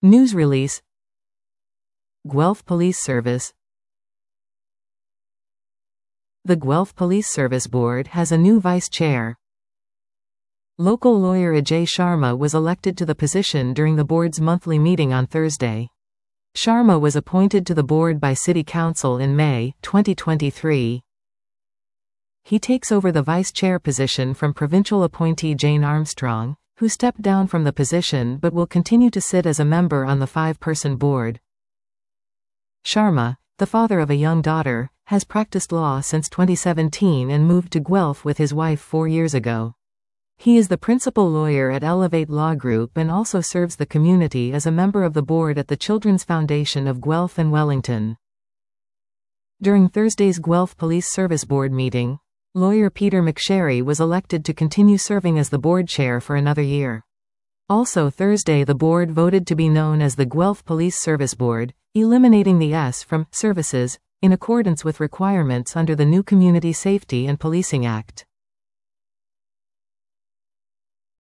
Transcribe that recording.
News release. Guelph Police Service. The Guelph Police Service Board has a new vice chair. Local lawyer Ajay Sharma was elected to the position during the board's monthly meeting on Thursday. Sharma was appointed to the board by City Council in May 2023. He takes over the vice chair position from provincial appointee Jane Armstrong, who stepped down from the position but will continue to sit as a member on the 5-person board. Sharma, the father of a young daughter, has practiced law since 2017 and moved to Guelph with his wife 4 years ago. He is the principal lawyer at Elevate Law Group and also serves the community as a member of the board at the Children's Foundation of Guelph and Wellington. During Thursday's Guelph Police Service Board meeting, lawyer Peter McSherry was elected to continue serving as the board chair for another year. Also Thursday, the board voted to be known as the Guelph Police Service Board, eliminating the S from services, in accordance with requirements under the new Community Safety and Policing Act.